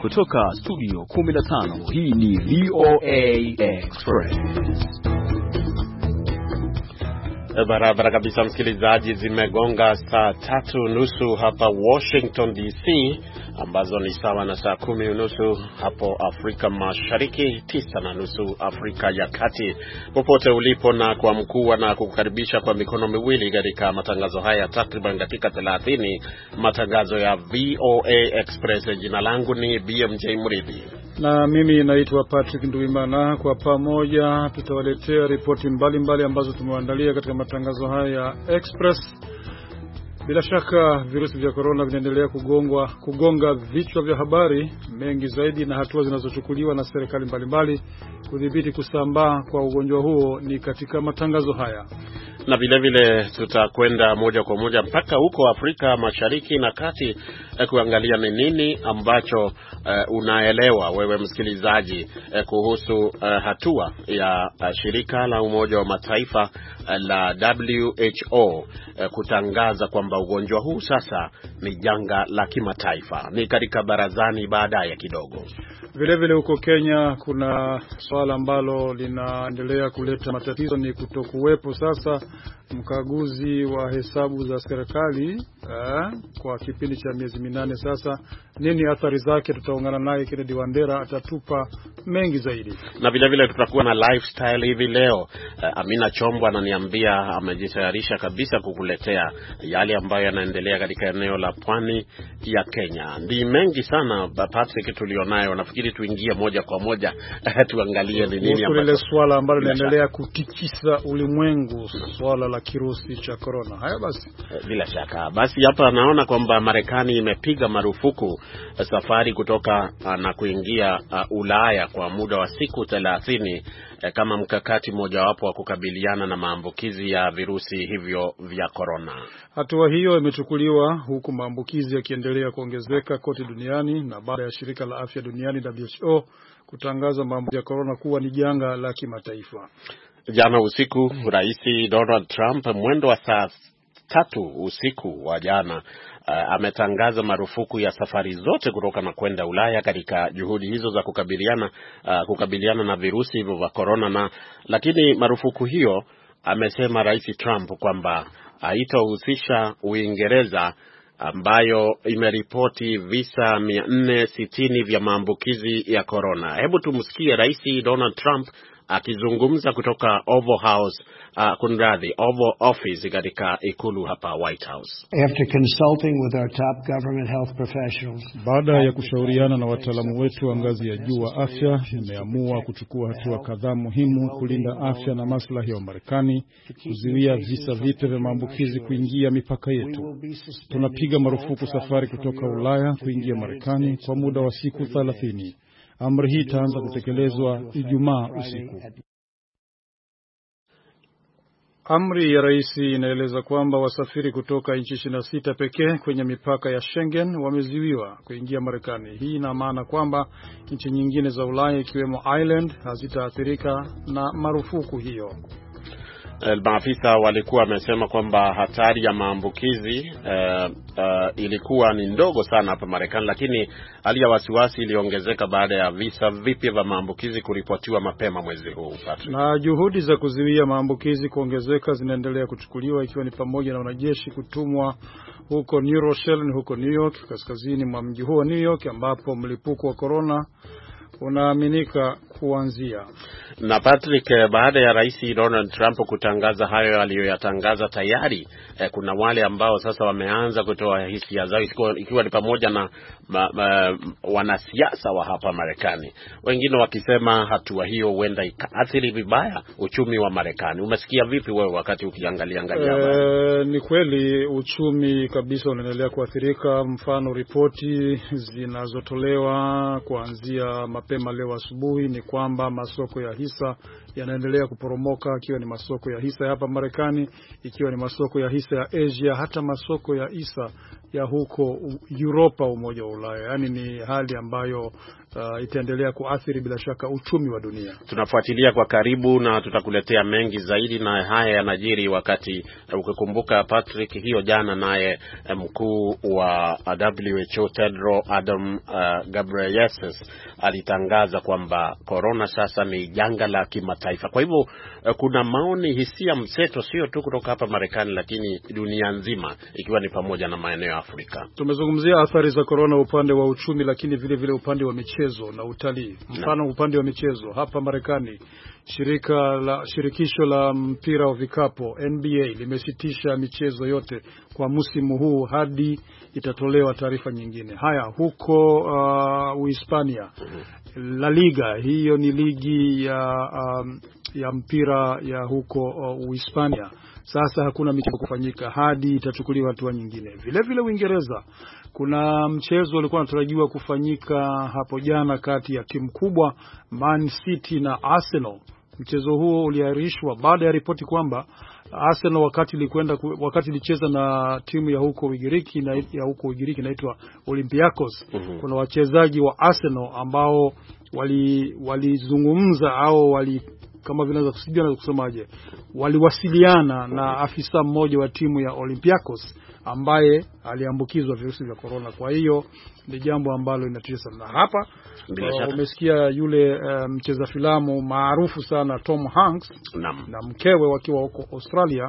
Kutoka studio 15 hii ni VOA Express. Barabara kabisa msikilizaji, zimegonga saa 3:30 hapa Washington DC, ambazo ni sawa na saa 10:30 hapo Afrika Mashariki, 9:30 Afrika ya Kati. Popote ulipo na kwa mkuu na kukukaribisha kwa mikono miwili katika matangazo haya takriban dakika 30, matangazo ya VOA Express. Jina langu ni BMJ Mridhi. Na mimi naitwa Patrick Nduwimana. Kwa pamoja tutawaletea ripoti mbalimbali ambazo tumewaandalia katika matangazo haya ya Express. Bila shaka virusi vya corona vinaendelea kugonga vichwa vya habari mengi zaidi, na hatua zinazochukuliwa na serikali mbalimbali kudhibiti kusambaa kwa ugonjwa huo ni katika matangazo haya. Na vile vile tutakwenda moja kwa moja mpaka huko Afrika Mashariki na Kati kuangalia ni nini ambacho unaelewa wewe msikilizaji kuhusu hatua ya shirika la Umoja wa Mataifa la WHO kutangaza kwamba ugonjwa huu sasa ni janga la kimataifa. Ni katika barazani baadaye kidogo. Vile vile huko Kenya kuna swala ambalo linaendelea kuleta matatizo, ni kutokuwepo sasa mkaguzi wa hesabu za serikali kwa kipindi cha miezi 8 sasa. Nini athari zake? Tutaungana naye Kennedy Wandera, atatupa mengi zaidi. Na vile vile tutakuwa na lifestyle hivi leo. Amina Chombo ananiambia amejitayarisha kabisa kukuletea yale ambayo yanaendelea katika eneo la pwani ya Kenya. Ndi mengi sana Patrick tulionayo. Nafikiri tuingie moja kwa moja tuangalie ni nini ambacho ile swala ambalo linaendelea kutikisa ulimwengu, swala la kirusi cha corona. Haya basi. Bila shaka. Basi hapa naona kwamba Marekani imepiga marufuku safari kutoka na kuingia Ulaya kwa muda wa siku 30 kama mkakati mojawapo wa kukabiliana na maambukizi ya virusi hivyo vya corona. Hatua hiyo imechukuliwa huku maambukizi yakiendelea kuongezeka kote duniani, na baada ya shirika la afya duniani WHO kutangaza maambukizi ya corona kuwa ni janga la kimataifa. Jana usiku Rais Donald Trump mwendo wa saa 3 usiku wa jana ametangaza marufuku ya safari zote kutoka na kwenda Ulaya katika juhudi hizo za kukabiliana na virusi hivyo vya corona. Lakini marufuku hiyo, amesema Rais Trump kwamba haitahusisha Uingereza ambayo imeripoti visa 460 vya maambukizi ya corona. Hebu tumsikie Rais Donald Trump akizungumza kutoka Oval Office katika ikulu hapa White House. After consulting with our top government health professionals, baada ya kushauriana na wataalamu wetu wa ngazi ya juu wa afya, nimeamua kuchukua hatua kadhaa muhimu kulinda afya na maslahi ya Marekani, kuzuia visa vipya vya maambukizi kuingia mipaka yetu. Tunapiga marufuku safari kutoka Ulaya kuingia Marekani kwa muda wa siku 30. Amri hii itaanza kutekelezwa Ijumaa usiku. Amri ya rais inaeleza kwamba wasafiri kutoka nchi 26 pekee kwenye mipaka ya Schengen wamezuiwa kuingia Marekani. Hii ina maana kwamba nchi nyingine za Ulaya ikiwemo Ireland hazitaathirika na marufuku hiyo. Maafisa walikuwa wamesema kwamba hatari ya maambukizi ilikuwa ni ndogo sana hapa Marekani, lakini hali ya wasiwasi iliongezeka baada ya visa vipya vya maambukizi kuripotiwa mapema mwezi huu. Na juhudi za kuzuia maambukizi kuongezeka zinaendelea kuchukuliwa, ikiwa ni pamoja na wanajeshi kutumwa huko New Rochelle, huko New York, kaskazini mwa mji huo New York, ambapo mlipuko wa corona unaaminika kuanzia. Na Patrick, baada ya Rais Donald Trump kutangaza hayo aliyoyatangaza tayari, kuna wale ambao sasa wameanza kutoa hisia zao, ikiwa ni pamoja na wanasiasa wa hapa Marekani, wengine wakisema hatua hiyo huenda ikaathiri vibaya uchumi wa Marekani. Umesikia vipi wewe wakati ukiangalia? Ni kweli uchumi kabisa unaendelea kuathirika. Mfano, ripoti zinazotolewa kuanzia mapema leo asubuhi ni kwamba masoko ya hisa yanaendelea kuporomoka, ikiwa ni masoko ya hisa hapa Marekani, ikiwa ni masoko ya hisa ya Asia, hata masoko ya hisa ya huko Europa, Umoja wa Ulaya. Yani ni hali ambayo itaendelea kuathiri bila shaka uchumi wa dunia. Tunafuatilia kwa karibu na tutakuletea mengi zaidi, na haya yanajiri wakati ukikumbuka Patrick, hiyo jana naye mkuu wa WHO Tedros Adhanom Ghebreyesus alitangaza kwamba corona sasa ni janga la kimataifa. Kwa hivyo kuna maoni, hisia mseto, sio tu kutoka hapa Marekani lakini dunia nzima, ikiwa ni pamoja na maeneo ya Afrika. Tumezungumzia athari za corona upande wa uchumi, lakini vile vile upande wa michezo na utalii. Mfano upande wa michezo hapa Marekani, shirikisho la mpira wa vikapo NBA limesitisha michezo yote kwa msimu huu hadi itatolewa taarifa nyingine. Haya, huko Uhispania, La Liga, hiyo ni ligi ya mpira ya huko Uhispania, sasa hakuna michezo kufanyika hadi itachukuliwa hatua nyingine. Vile vile Uingereza, kuna mchezo ulikuwa unatarajiwa kufanyika hapo jana kati ya timu kubwa Man City na Arsenal. Mchezo huo uliahirishwa baada ya ripoti kwamba Arsenal wakati ilicheza na timu ya huko Ugiriki inaitwa Olympiacos. Kuna wachezaji wa Arsenal ambao walizungumza au kama vile naweza kusemaje, waliwasiliana na afisa mmoja wa timu ya Olympiacos ambaye aliambukizwa virusi vya corona. Kwa hiyo ni jambo ambalo linatisha sana. Na hapa umesikia yule mcheza filamu maarufu sana Tom Hanks na mkewe wakiwa huko Australia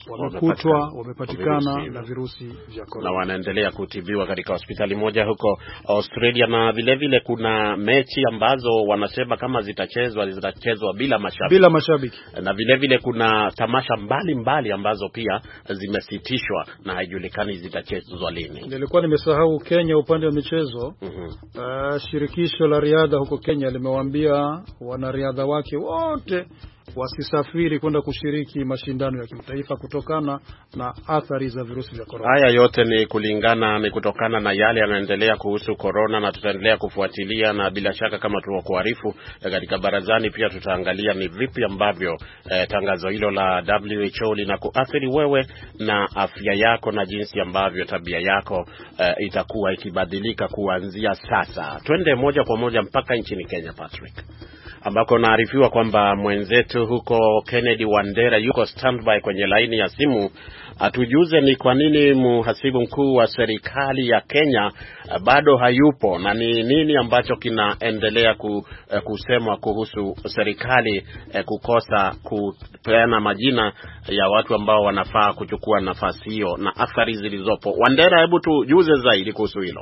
wamepatikana na virusi vya corona, na wanaendelea kutibiwa katika hospitali moja huko Australia. Na vile vile kuna mechi ambazo wanasema kama zitachezwa bila mashabiki. Na vile vile kuna tamasha mbali ambazo pia zimesitishwa na haijulikani zitachezwa lini. Nilikuwa nimesahau Kenya upande wa michezo. Shirikisho la riadha huko Kenya limewaambia wanariadha wake wote wasisafiri kwenda kushiriki mashindano ya kimataifa kutokana na athari za virusi vya corona. Haya yote ni kutokana na yale yanaendelea kuhusu corona, na tutaendelea kufuatilia, na bila shaka kama tulivyokuarifu katika barazani pia tutaangalia ni vipi ambavyo tangazo hilo la WHO linakuathiri wewe na afya yako, na jinsi ambavyo tabia yako itakuwa ikibadilika kuanzia sasa. Twende moja kwa moja mpaka nchini Kenya, Patrick, ambako naarifiwa kwamba mwenzetu huko Kennedy Wandera yuko standby kwenye laini ya simu. Atujuze ni kwa nini mhasibu mkuu wa serikali ya Kenya bado hayupo, na ni nini ambacho kinaendelea kusemwa kuhusu serikali kukosa kupeana majina ya watu ambao wanafaa kuchukua nafasi hiyo na athari zilizopo. Wandera, hebu tujuze zaidi kuhusu hilo.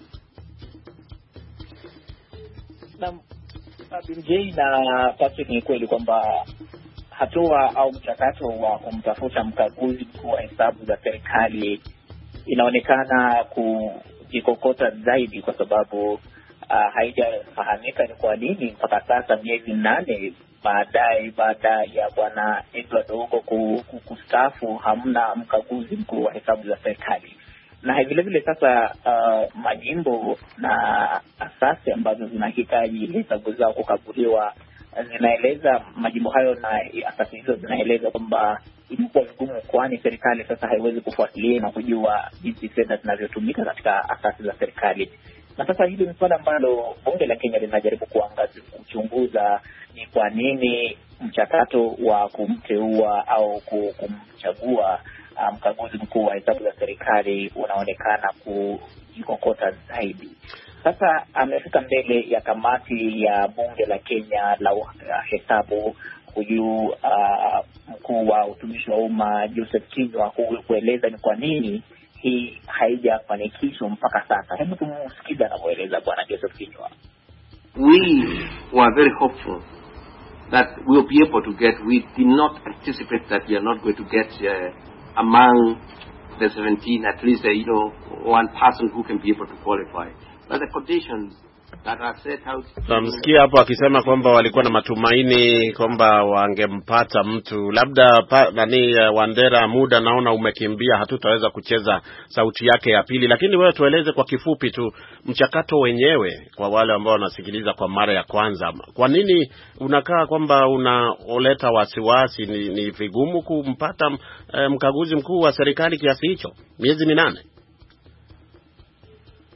BMJ na Patrick, ni kweli kwamba hatua au mchakato wa kumtafuta mkaguzi mkuu wa hesabu za serikali inaonekana kujikokota zaidi, kwa sababu haijafahamika ni kwa nini mpaka sasa, miezi 8 baada ya bwana Edward Ouko kustaafu, hamna mkaguzi mkuu wa hesabu za serikali. Na vile vile sasa majimbo na asasi ambazo zinahitaji hesabu zao kukaguliwa zinaeleza, majimbo hayo na asasi hizo zinaeleza kwamba imekuwa vigumu, kwani serikali sasa haiwezi kufuatilia na kujua jinsi fedha zinavyotumika katika asasi za serikali. Na sasa hili ni swala ambalo bunge la Kenya linajaribu kuchunguza ni kwa nini mchakato wa kumteua au kumchagua mkaguzi mkuu wa hesabu za serikali unaonekana kujikokota zaidi. Sasa amefika mbele ya kamati ya bunge la Kenya la hesabu huyu mkuu wa utumishi wa umma Joseph Kinyua kueleza ni kwa nini hii haijafanikishwa mpaka sasa. Hebu tumsikize anavyoeleza bwana Joseph Kinyua. We were very hopeful that we will be able to get. We did not anticipate that we are not going to get among the 17 at least one person who can be able to qualify. But the conditions that are set out. Namsikia hapo akisema kwamba walikuwa na matumaini kwamba wangempata mtu. Labda Wandera, muda naona umekimbia, hatutaweza kucheza sauti yake ya pili, lakini wewe tueleze kwa kifupi tu mchakato wenyewe kwa wale ambao wanasikiliza kwa mara ya kwanza. Kwa nini unakaa kwamba unaoleta wasiwasi? Ni vigumu kumpata mkaguzi mkuu wa serikali kiasi hicho, miezi 8?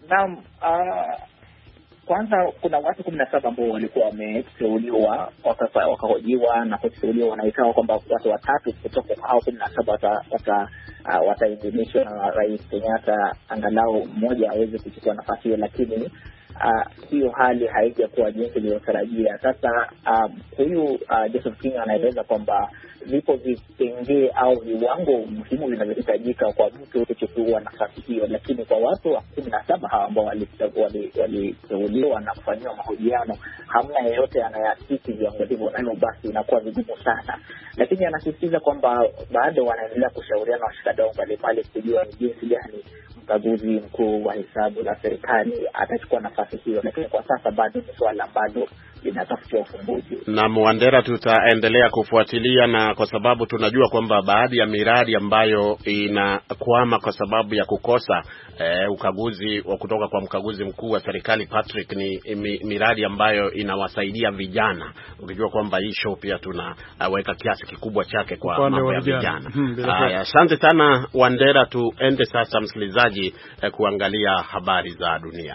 Naam, kwanza kuna watu 17 ambao walikuwa wameteuliwa wakahojiwa na kuteuliwa, wanaitwa kwamba watu watatu kutoka hao 17 wataidhinishwa na Rais Kenyatta, angalau mmoja aweze kuchukua nafasi hiyo, lakini hiyo hali haijakuwa jinsi iliyotarajia. Sasa huyu Joseph King anaeleza kwamba vipo vipengee au viwango muhimu vinavyohitajika kwa mtu kuchukua nafasi hiyo, lakini kwa watu 17 hawa ambao waliteuliwa na kufanyiwa mahojiano, hamna yeyote anayasisi viwango hivyo, na hivyo basi inakuwa vigumu sana. Lakini anasisitiza kwamba bado wanaendelea kushauriana washikadau mbalimbali kujua ni jinsi gani mkaguzi mkuu wa hesabu la serikali atachukua nafasi hiyo, lakini kwa sasa bado ni swala ambalo linatafutia ufumbuzi. Na Mwandera, tutaendelea kufuatilia, na kwa sababu tunajua kwamba baadhi ya miradi ambayo inakwama kwa sababu ya kukosa ukaguzi wa kutoka kwa mkaguzi mkuu wa serikali Patrick, ni miradi ambayo inawasaidia vijana. Ukijua kwamba hii show pia tunaweka kiasi kikubwa chake kwa mambo ya vijana. Asante sana Wandera, tuende sasa msikilizaji kuangalia habari za dunia.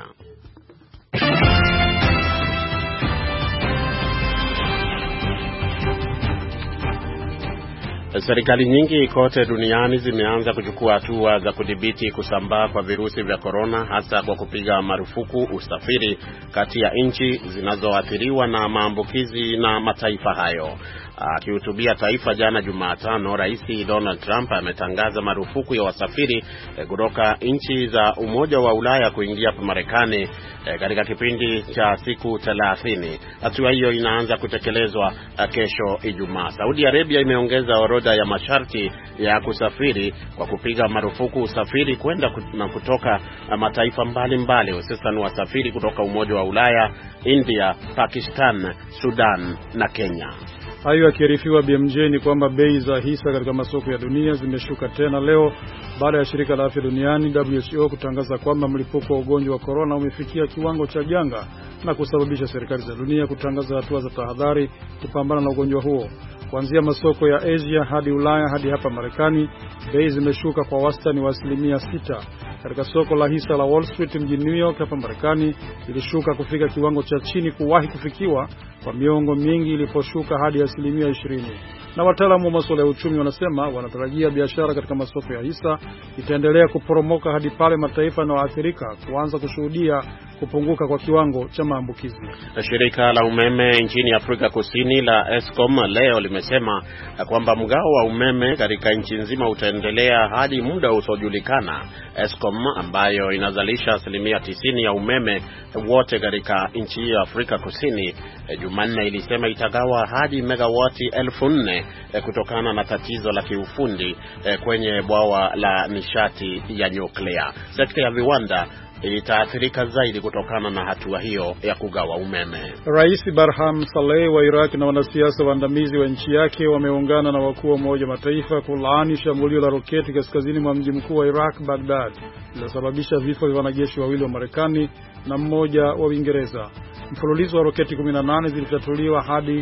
Serikali nyingi kote duniani zimeanza kuchukua hatua za kudhibiti kusambaa kwa virusi vya korona, hasa kwa kupiga marufuku usafiri kati ya nchi zinazoathiriwa na maambukizi na mataifa hayo. Akihutubia taifa jana Jumatano, Rais Donald Trump ametangaza marufuku ya wasafiri kutoka nchi za Umoja wa Ulaya kuingia hapa Marekani katika kipindi cha siku 30. Hatua hiyo inaanza kutekelezwa kesho Ijumaa. Saudi Arabia imeongeza orodha ya masharti ya kusafiri kwa kupiga marufuku usafiri kwenda na kutoka mataifa mbalimbali, hususan wasafiri kutoka Umoja wa Ulaya, India, Pakistan, Sudan na Kenya. Hayo yakiarifiwa BMJ ni kwamba bei za hisa katika masoko ya dunia zimeshuka tena leo baada ya shirika la afya duniani WHO kutangaza kwamba mlipuko wa ugonjwa wa corona umefikia kiwango cha janga na kusababisha serikali za dunia kutangaza hatua za tahadhari kupambana na ugonjwa huo. Kuanzia masoko ya Asia hadi Ulaya hadi hapa Marekani, bei zimeshuka kwa wastani wa 6%. Katika soko la hisa la Wall Street mjini New York hapa Marekani, ilishuka kufika kiwango cha chini kuwahi kufikiwa kwa miongo mingi iliposhuka hadi 20%. Na wataalamu wa masuala ya uchumi wanasema wanatarajia biashara katika masoko ya hisa itaendelea kuporomoka hadi pale mataifa yanayoathirika kuanza kushuhudia kupunguka kwa kiwango cha maambukizi. Shirika la umeme nchini Afrika Kusini la Eskom leo limesema kwamba mgao wa umeme katika nchi nzima utaendelea hadi muda usiojulikana. Eskom ambayo inazalisha 90% ya umeme wote katika nchi ya Afrika Kusini, Jumanne ilisema itagawa hadi megawati 4,000 kutokana na tatizo la kiufundi kwenye bwawa la nishati ya nyuklia. Sekta ya viwanda itaathirika zaidi kutokana na hatua hiyo ya kugawa umeme. Rais Barham Saleh wa Iraq na wanasiasa waandamizi wa nchi yake wameungana na wakuu wa Umoja wa Mataifa kulaani shambulio la roketi kaskazini mwa mji mkuu wa Iraq, Baghdad, lililosababisha vifo vya wanajeshi wawili wa Marekani na mmoja wa Uingereza. Mfululizo wa roketi 18 zilitatuliwa hadi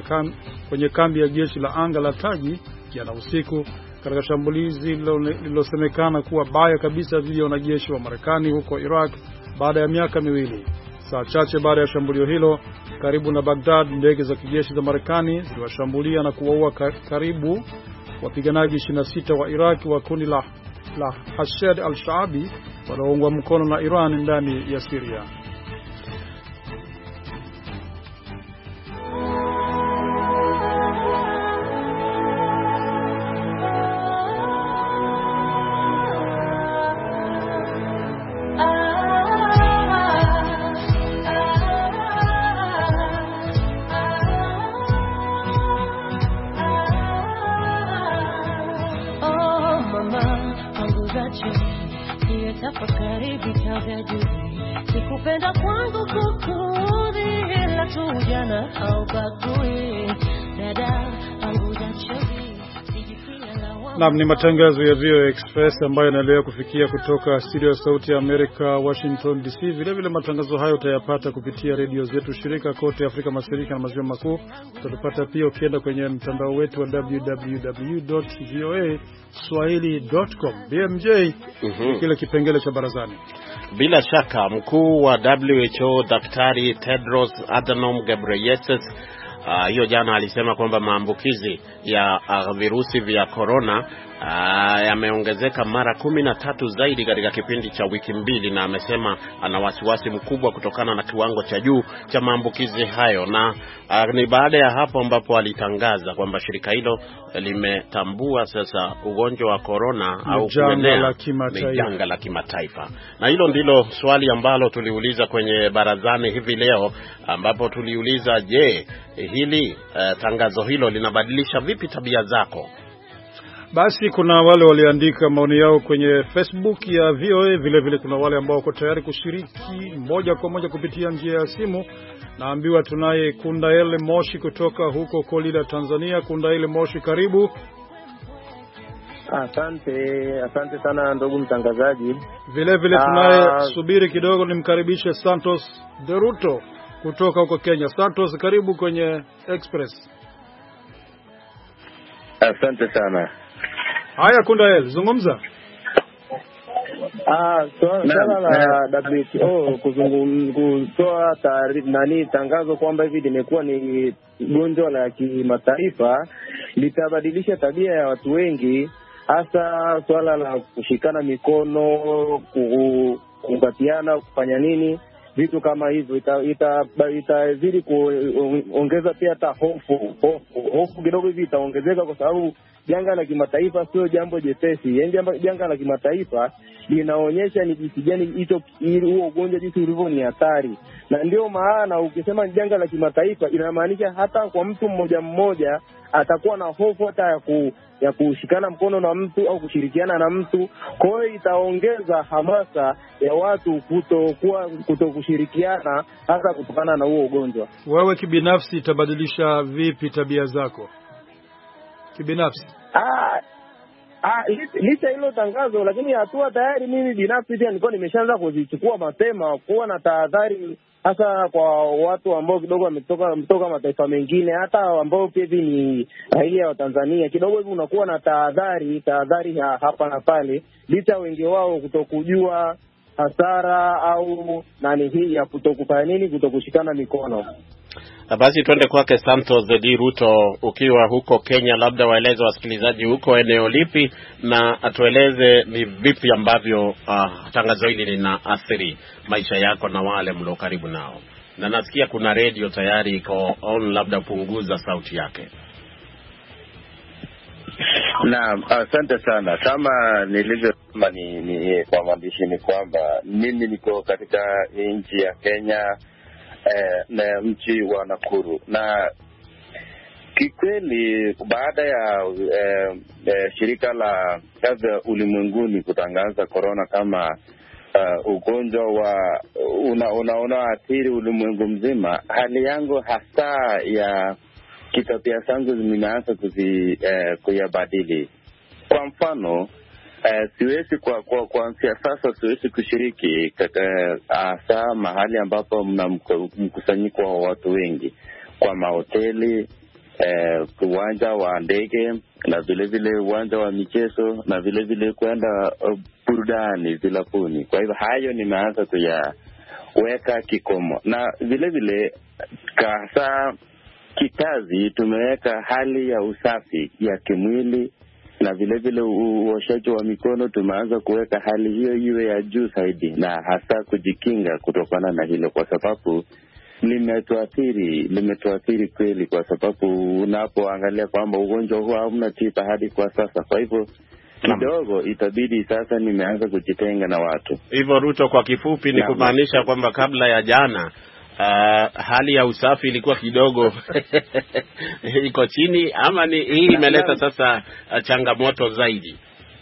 kwenye kambi ya jeshi la anga la Taji jana usiku, katika shambulizi lililosemekana kuwa baya kabisa dhidi ya wanajeshi wa Marekani huko Iraq baada ya miaka 2. Saa chache baada ya shambulio hilo karibu na Baghdad, ndege za kijeshi za Marekani ziliwashambulia na kuwaua karibu wapiganaji 26 wa Iraq wa kundi la Hashd al-Shaabi wanaoungwa mkono na Iran ndani ya Syria. Sikupenda kwangu kukudhi, ila tu jana au bagui. Dada panguza chozi, sijifia la Naam, ni matangazo ya VOA Express ambayo yanaendelea kufikia kutoka studio ya Sauti ya Amerika, Washington DC. Vile vile matangazo hayo utayapata kupitia redio zetu shirika kote Afrika Mashariki na Maziwa Makuu. Utatupata pia ukienda kwenye mtandao wetu wa www.voaswahili.com. BMJ, kile kipengele cha barazani. Bila shaka mkuu wa WHO Daktari Tedros Adhanom Ghebreyesus hiyo jana alisema kwamba maambukizi ya virusi vya corona yameongezeka mara 13 zaidi katika kipindi cha wiki mbili, na amesema ana wasiwasi mkubwa kutokana na kiwango cha juu cha maambukizi hayo. Na ni baada ya hapo ambapo alitangaza kwamba shirika hilo limetambua sasa ugonjwa wa corona au janga la kimataifa. Na hilo ndilo swali ambalo tuliuliza kwenye barazani hivi leo, ambapo tuliuliza, je, hili tangazo hilo linabadilisha vipi tabia zako? Basi kuna wale waliandika maoni yao kwenye Facebook ya VOA, vile vile kuna wale ambao wako tayari kushiriki moja kwa moja kupitia njia ya simu. Naambiwa tunaye Kundaele Moshi kutoka huko Kolila, Tanzania. Kundaele Moshi, karibu. Asante sana ndugu mtangazaji. Vile vile tunaye, subiri kidogo nimkaribishe Santos Deruto kutoka huko Kenya. Santos, karibu kwenye Express. Asante sana. Haya Kundaele, zungumza. Swala la WHO kutoa tangazo kwamba hivi limekuwa ni gonjwa la kimataifa litabadilisha tabia ya watu wengi, hasa swala la kushikana mikono, kukumbatiana, kufanya nini, vitu kama hivyo itazidi kuongeza pia hata hofu kidogo hivi itaongezeka, kwa sababu janga la kimataifa sio jambo jepesi. Yaani janga la kimataifa linaonyesha ni jinsi gani huo ugonjwa jinsi ulivyo ni hatari. Na ndio maana ukisema janga la kimataifa inamaanisha hata kwa mtu mmoja mmoja atakuwa na hofu hata ya kushikana mkono na mtu au kushirikiana na mtu. Kwa hiyo itaongeza hamasa ya watu kutokushirikiana hasa kutokana na huo ugonjwa. Wewe kibinafsi itabadilisha vipi tabia zako kibinafsi? Licha hilo tangazo, lakini hatua tayari mimi binafsi pia nilikuwa nimeshaanza kuzichukua mapema, kuwa na tahadhari, hasa kwa watu ambao kidogo wametoka mataifa mengine, hata ambao pia ni raia wa Tanzania. Kidogo hivi unakuwa na tahadhari hapa na pale, licha wengi wao kutokujua hasara au hii ya kutokushikana mikono. Basi tuende kwake Santos Deruto, ukiwa huko Kenya, labda waeleze wasikilizaji huko eneo lipi, na atueleze ni vipi ambavyo tangazo hili linaathiri maisha yako na wale mlio karibu nao. Na nasikia kuna radio tayari iko on, labda punguza sauti yake. Naam, asante sana. Kama nilivyosema ni kwa maandishi ni kwamba mimi niko katika nchi ya Kenya, na mji wa Nakuru, na kikweli baada ya shirika la afya ulimwenguni kutangaza corona kama ugonjwa wa unaoathiri ulimwengu mzima, hali yangu hasa ya kitabia zangu zimeanza kuyabadili. Kwa mfano, siwezi kuanzia sasa siwezi kushiriki hasa mahali ambapo mna mkusanyiko wa watu wengi, kwa mahoteli, uwanja wa ndege, na vile vile uwanja wa michezo, na vile vile kwenda burudani vilabuni. Kwa hivyo hayo nimeanza kuyaweka kikomo, na vile vile hasa kikazi tumeweka hali ya usafi ya kimwili, na vile vile uoshaji wa mikono tumeanza kuweka hali hiyo iwe ya juu zaidi, na hasa kujikinga kutokana na hilo, kwa sababu limetuathiri kweli, kwa sababu unapoangalia kwamba ugonjwa huu hauna tiba hadi kwa sasa. Kwa hivyo kidogo itabidi sasa nimeanza kujitenga na watu. Hivyo Ruto, kwa kifupi ni kumaanisha kwamba kabla ya jana hali ya usafi ilikuwa kidogo iko chini, ama ni hii imeleta sasa changamoto zaidi?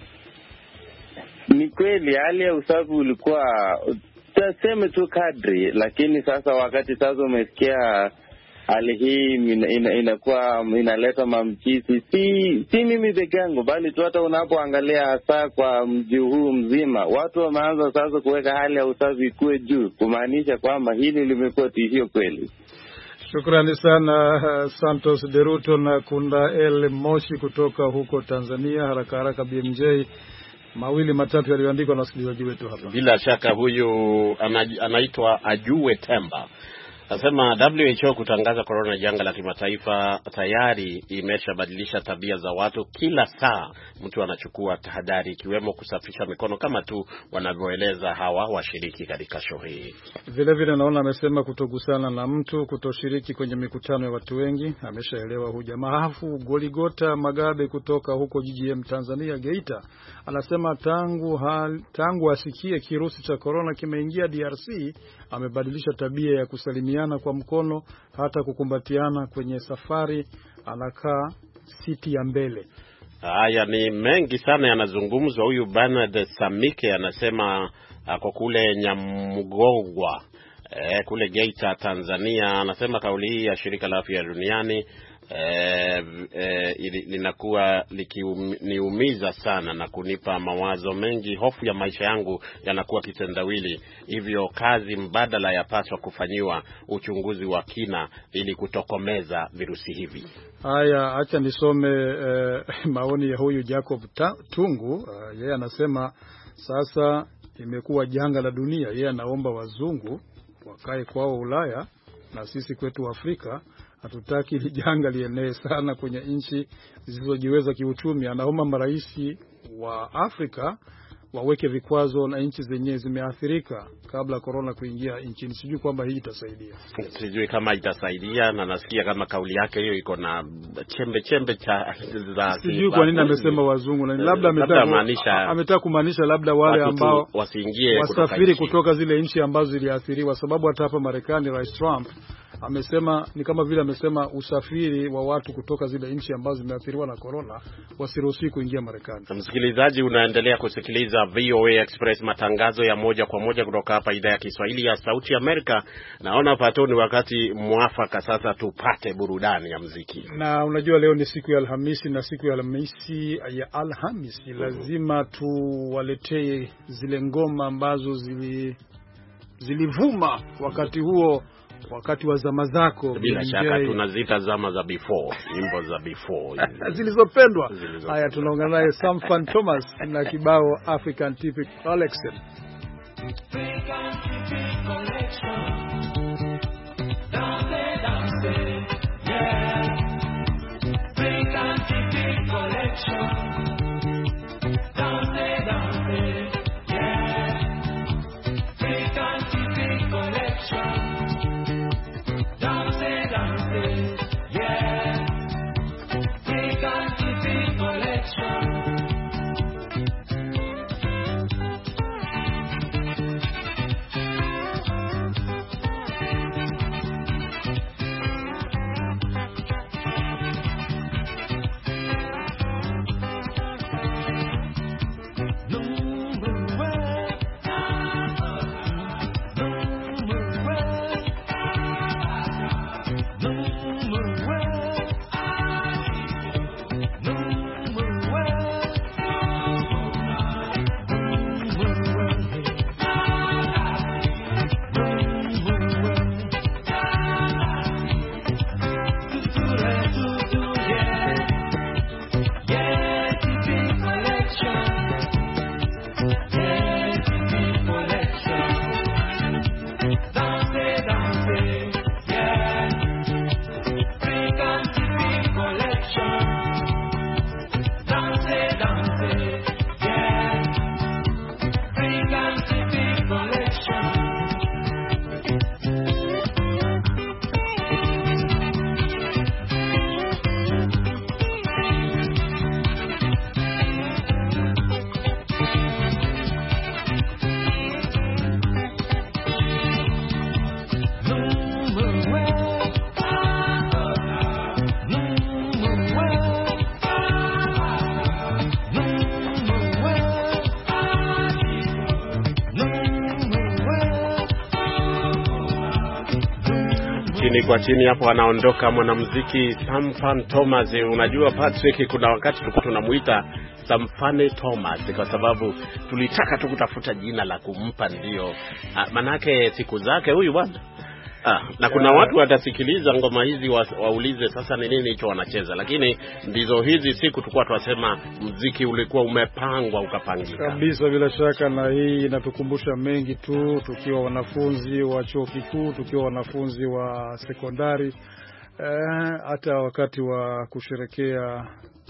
Ni kweli hali ya usafi ulikuwa tuseme tu kadri, lakini sasa wakati sasa umesikia hali hii inakuwa inaleta mamchizi, si mimi peke yangu, bali tu hata unapoangalia hasa kwa mji huu mzima, watu wameanza sasa kuweka hali ya usafi kuwe juu, kumaanisha kwamba hili limekuwa tishio kweli. Shukrani sana Santos Deruto na Kunda El Moshi kutoka huko Tanzania. Haraka BMJ, mawili matatu yaliyoandikwa na wasikilizaji wetu hapa. Bila shaka huyu anaitwa Ajue Temba. Nasema WHO kutangaza corona janga la kimataifa tayari imeshabadilisha tabia za watu. Kila saa mtu anachukua tahadhari, ikiwemo kusafisha mikono kama tu wanavyoeleza hawa washiriki katika show hii. Vile naona amesema kutogusana na mtu, kutoshiriki kwenye mikutano ya watu wengi. Ameshaelewa huyu jamaa. Hafu Goligota Magabe kutoka huko GGM Tanzania Geita anasema tangu asikie kirusi cha corona kimeingia DRC amebadilisha tabia ya kusalimiana kwa mkono, hata kukumbatiana kwenye safari, anakaa siti ya mbele. Haya ni mengi sana yanazungumzwa. Huyu Bernard Samike anasema kwa kule Nyamugogwa kule Geita Tanzania, anasema kauli hii ya shirika la afya duniani linakuwa likiniumiza sana na kunipa mawazo mengi. Hofu ya maisha yangu yanakuwa kitendawili, hivyo kazi mbadala yapaswa kufanyiwa uchunguzi wa kina ili kutokomeza virusi hivi. Haya, acha nisome maoni ya huyu Jacob Tungu. Yeye anasema sasa imekuwa janga la dunia. Yeye anaomba wazungu wakae kwao Ulaya na sisi kwetu Afrika. Hatutaki janga lienee sana kwenye nchi zisizojiweza kiuchumi. Anaomba maraisi wa Afrika waweke vikwazo na nchi zenyewe zimeathirika kabla corona kuingia nchini. Sijui kwamba hii itasaidia. Sijui kama itasaidia, na nasikia kama kauli yake hiyo iko na chembe za. Sijui kwa nini amesema wazungu, na labda ametaka kumaanisha labda wale ambao wasafiri kutoka zile nchi ambazo ziliathiriwa, sababu hata hapa Marekani Rais Trump amesema ni kama vile amesema usafiri wa watu kutoka zile nchi ambazo zimeathiriwa na corona wasiruhusiwi kuingia Marekani. Msikilizaji, unaendelea kusikiliza VOA Express, matangazo ya moja kwa moja kutoka hapa idhaa ya Kiswahili ya Sauti ya Amerika. Naona patoni wakati mwafaka sasa tupate burudani ya muziki. Na unajua leo ni siku ya Alhamisi, na siku ya Alhamisi lazima tuwaletee zile ngoma ambazo zilivuma wakati wa zama zako. Bila shaka tunazita zama za before, nyimbo za before zilizopendwa. Haya, tunaungana naye Samfan Thomas na kibao African Typic Collection. chini kwa chini hapo anaondoka mwanamuziki Samfan Thomas. Unajua Patrick, kuna wakati tulikuwa tunamuita Samfane Thomas kwa sababu tulitaka tu kutafuta jina la kumpa, ndio manake siku zake huyu bwana. Na kuna watu watasikiliza ngoma hizi waulize sasa ni nini hicho wanacheza, lakini ndizo hizi siku tulikuwa tunasema muziki ulikuwa umepangwa ukapangika kabisa. Bila shaka, na hii inatukumbusha mengi tu, tukiwa wanafunzi wa chuo kikuu, tukiwa wanafunzi wa sekondari, hata wakati wa kusherekea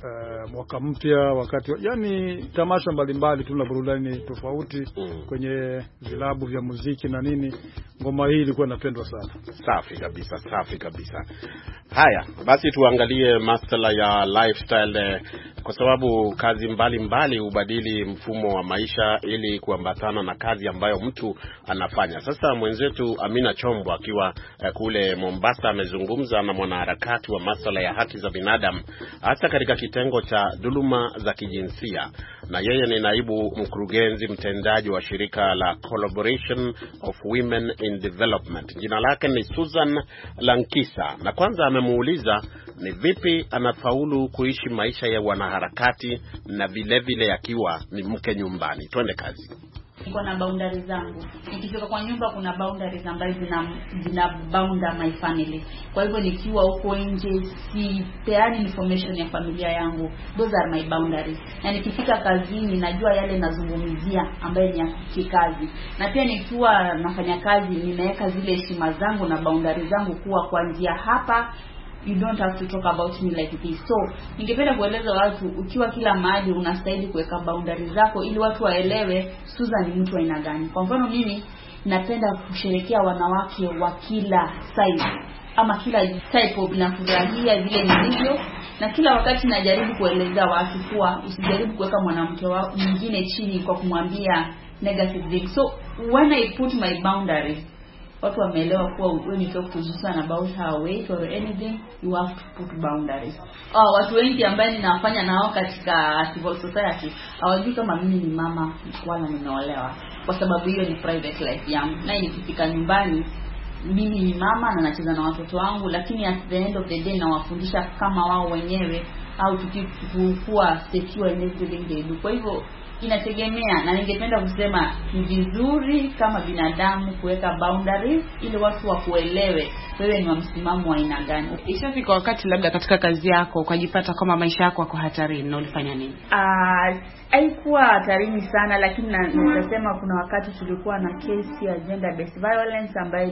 mwaka mpya, wakati yani tamasha mbalimbali tu na burudani tofauti kwenye vilabu vya muziki na nini, ngoma hii ilikuwa inapendwa sana. Safi kabisa, safi kabisa. Haya, basi tuangalie masuala ya lifestyle, kwa sababu kazi mbalimbali hubadili mfumo wa maisha ili kuambatana na kazi ambayo mtu anafanya. Sasa mwenzetu Amina Chombo akiwa kule Mombasa amezungumza na mwanaharakati wa masuala ya haki za binadamu, hasa katika kitengo cha dhuluma za kijinsia, na yeye ni naibu mkurugenzi mtendaji wa shirika la Collaboration of Women in Development. Jina lake ni Susan Lankisa, na kwanza amemuuliza ni vipi anafaulu kuishi maisha ya wanaharakati na vile vile akiwa ni mke nyumbani. Twende kazi. Niko na boundaries zangu. Nikifika kwa nyumba kuna boundaries ambazo zina bounda my family. Kwa hivyo nikiwa huko nje si peani information ya familia yangu. Those are my boundaries. Na nikifika kazini najua yale nazungumzia ambayo ni ya kikazi. Na pia nikiwa nafanya kazi ninaweka zile heshima zangu na boundaries zangu kuwa kuanzia hapa you don't have to talk about me like this. So ningependa kueleza watu, ukiwa kila mahali unastahili kuweka boundaries zako ili watu waelewe Susan ni mtu aina gani. Kwa mfano mimi napenda kusherehekea wanawake wa kila size ama kila type of, na kufurahia vile nilivyo, na kila wakati najaribu kueleza watu kuwa usijaribu kuweka mwanamke mwingine chini kwa kumwambia negative things. So when I put my boundaries, watu wameelewa kuwa when you talk to Susan about her weight or anything, you have to put boundaries. Watu wengi ambao ninafanya nao katika civil society hawajui kama mimi ni mama wala nimeolewa, kwa sababu hiyo ni private life yangu. Na nikifika nyumbani mimi ni mama na nacheza na watoto wangu, lakini at the end of the day nawafundisha kama wao wenyewe au tukikuwa secure in everything they do. Kwa hivyo inategemea, na ningependa kusema ni vizuri kama binadamu kuweka boundaries ili watu wakuelewe wewe ni wa msimamo wa aina gani. Ishafika wakati labda katika kazi yako ukajipata kama maisha yako yako hatarini, na ulifanya nini? Haikuwa hatarini sana, lakini nasema kuna wakati tulikuwa na kesi ya gender based violence ambayo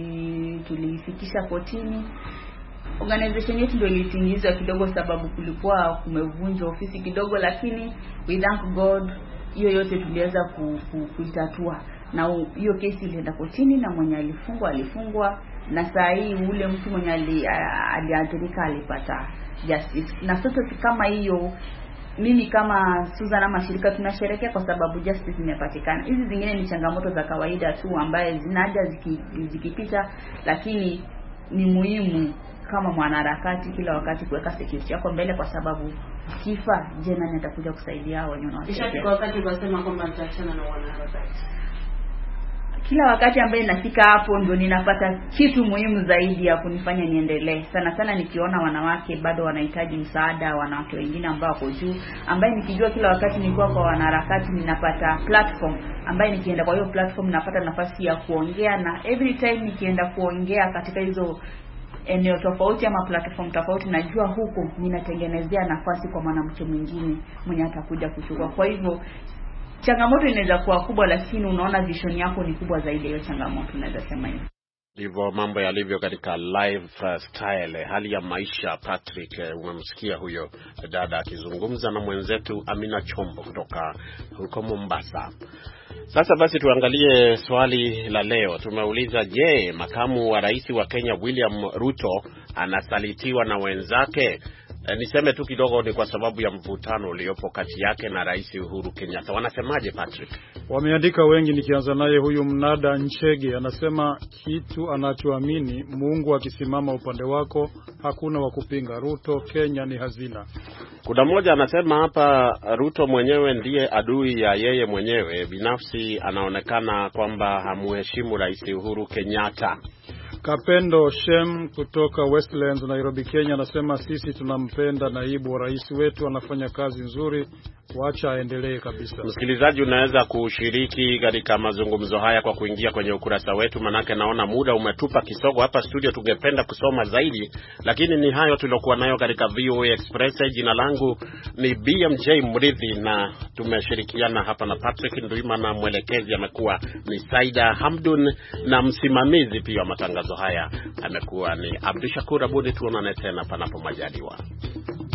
tulifikisha kotini. Organization yetu ndio ilitingizwa kidogo sababu kulikuwa kumevunjwa ofisi kidogo, lakini we thank God hiyo yote tuliweza kuitatua, na hiyo kesi ilienda kotini na mwenye alifungwa, na saa hii ule mtu mwenye aliathirika alipata justice. Na sasa kama hiyo, mimi kama Susan ama shirika tunasherehekea kwa sababu justice imepatikana. Hizi zingine ni changamoto za kawaida tu ambaye zinaja zikipita, lakini ni muhimu kama mwanaharakati kila wakati kuweka security yako mbele, kwa sababu kifa nani atakuja kusaidia hao wenye wanawasaidia. Ishafika wakati ukasema kwamba nitaachana na wanaharakati. Kila wakati ambaye nafika hapo ndio ninapata kitu muhimu zaidi ya kunifanya niendelee. Sana sana nikiona wanawake bado wanahitaji msaada, wanawake wengine ambao wako juu, ambaye nikijua kila wakati nilikuwa kwa wanaharakati ninapata platform, ambaye nikienda kwa hiyo platform napata nafasi ya kuongea, na every time nikienda kuongea katika hizo eneo tofauti ama platform tofauti, najua huko ninatengenezea nafasi kwa mwanamke mwingine mwenye atakuja kuchukua. Kwa hivyo changamoto inaweza kuwa kubwa, lakini unaona vision yako ni kubwa zaidi ya hiyo changamoto, naweza sema hivyo. Ndivyo mambo yalivyo katika lifestyle, hali ya maisha. Patrick, umemsikia huyo dada akizungumza na mwenzetu Amina Chombo kutoka huko Mombasa. Sasa basi tuangalie swali la leo. Tumeuliza, je, makamu wa rais wa Kenya William Ruto anasalitiwa na wenzake? Niseme tu kidogo ni kwa sababu ya mvutano uliopo kati yake na Rais Uhuru Kenyatta. Wanasemaje Patrick? Wameandika wengi, nikianza naye huyu Mnada Nchege anasema kitu anachoamini, Mungu akisimama upande wako hakuna wa kupinga. Ruto Kenya ni hazina. Kuna mmoja anasema hapa Ruto mwenyewe ndiye adui ya yeye mwenyewe. Binafsi anaonekana kwamba hamuheshimu Rais Uhuru Kenyatta. Kapendo Shem kutoka Westlands, Nairobi, Kenya anasema sisi tunampenda naibu wa rais wetu, anafanya kazi nzuri, wacha aendelee kabisa. Msikilizaji, unaweza kushiriki katika mazungumzo haya kwa kuingia kwenye ukurasa wetu, manake naona muda umetupa kisogo hapa studio, tungependa kusoma zaidi, lakini ni hayo tuliokuwa nayo katika VOA Express. Jina langu ni BMJ Mridhi na tumeshirikiana hapa na Patrick Nduimana, mwelekezi amekuwa ni Saida Hamdun na msimamizi pia matangazo haya amekuwa ni Abdushakur Abudi. Tuonane tena panapo majaliwa.